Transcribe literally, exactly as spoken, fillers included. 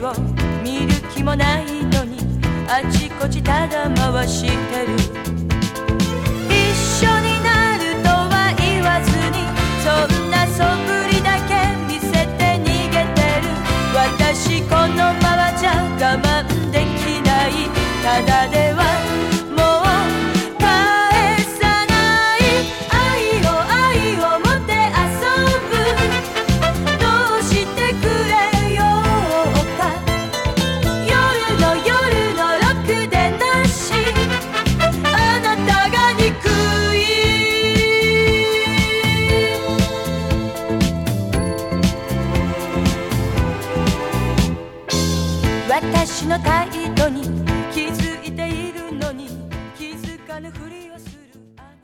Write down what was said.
を見る気もないのにあちこちただ回してる。一緒になるとは言わずにそんな素振りだけ見せて逃げてる。私このままじゃ我慢できない。ただではもう返さない。愛を愛をもてあそぶ。どうしてくれようか。夜の夜のろくでなし。あなたが憎い。私の態度に気づいているのに気づかぬふりをする。